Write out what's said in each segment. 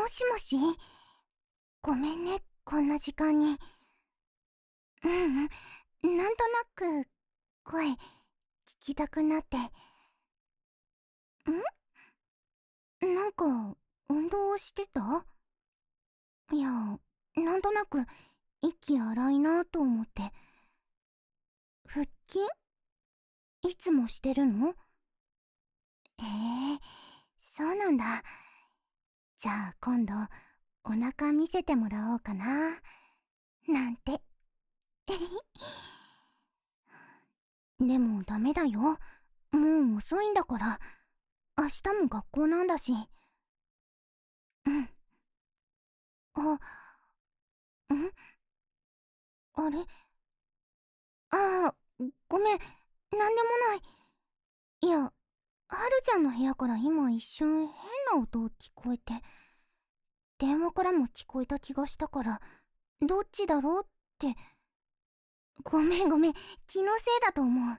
もしもし、ごめんね、こんな時間に。なんとなく声聞きたくなって。なんか運動してた？いや、なんとなく息荒いなと思って。腹筋いつもしてるの？ええ、そうなんだ。じゃあ今度お腹見せてもらおうかななんて。でもダメだよ。もう遅いんだから。明日も学校なんだし。うん。あ、あれ、あごめん。なんでもない。いや、はるちゃんの部屋から今一瞬変な音聞こえて、電話からも聞こえた気がしたから、どっちだろうって。ごめんごめん。気のせいだと思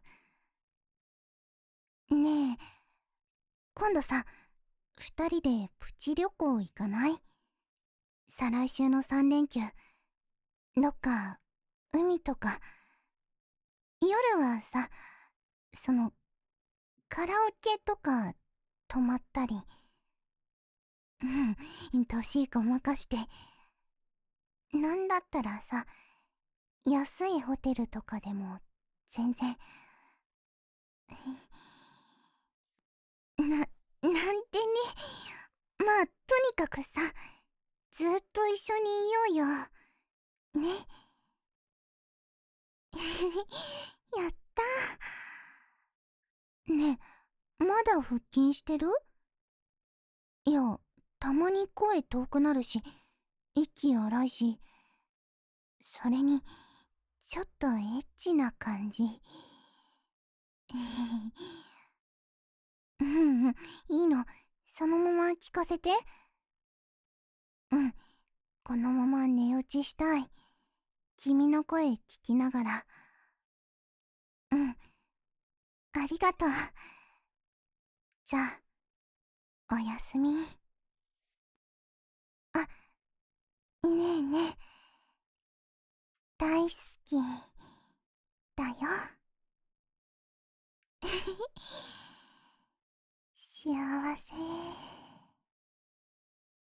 う。ねえ、今度さ、二人でプチ旅行行かない？再来週の3連休。どっか、海とか。夜はさ、その、カラオケとか泊まったり。年ごまかして。なんだったらさ、安いホテルとかでも全然。なんてね。まあ、とにかくさ、ずっと一緒にいようよ。ね。やったー。ねえ、まだ腹筋してる？いや、たまに声遠くなるし、息荒いし、それに、ちょっとエッチな感じ。いいの。そのまま聞かせて。うん、このまま寝落ちしたい。君の声聞きながら。ありがとう。じゃあ、おやすみ。あ、ねえねえ。大好きだよ。幸せ。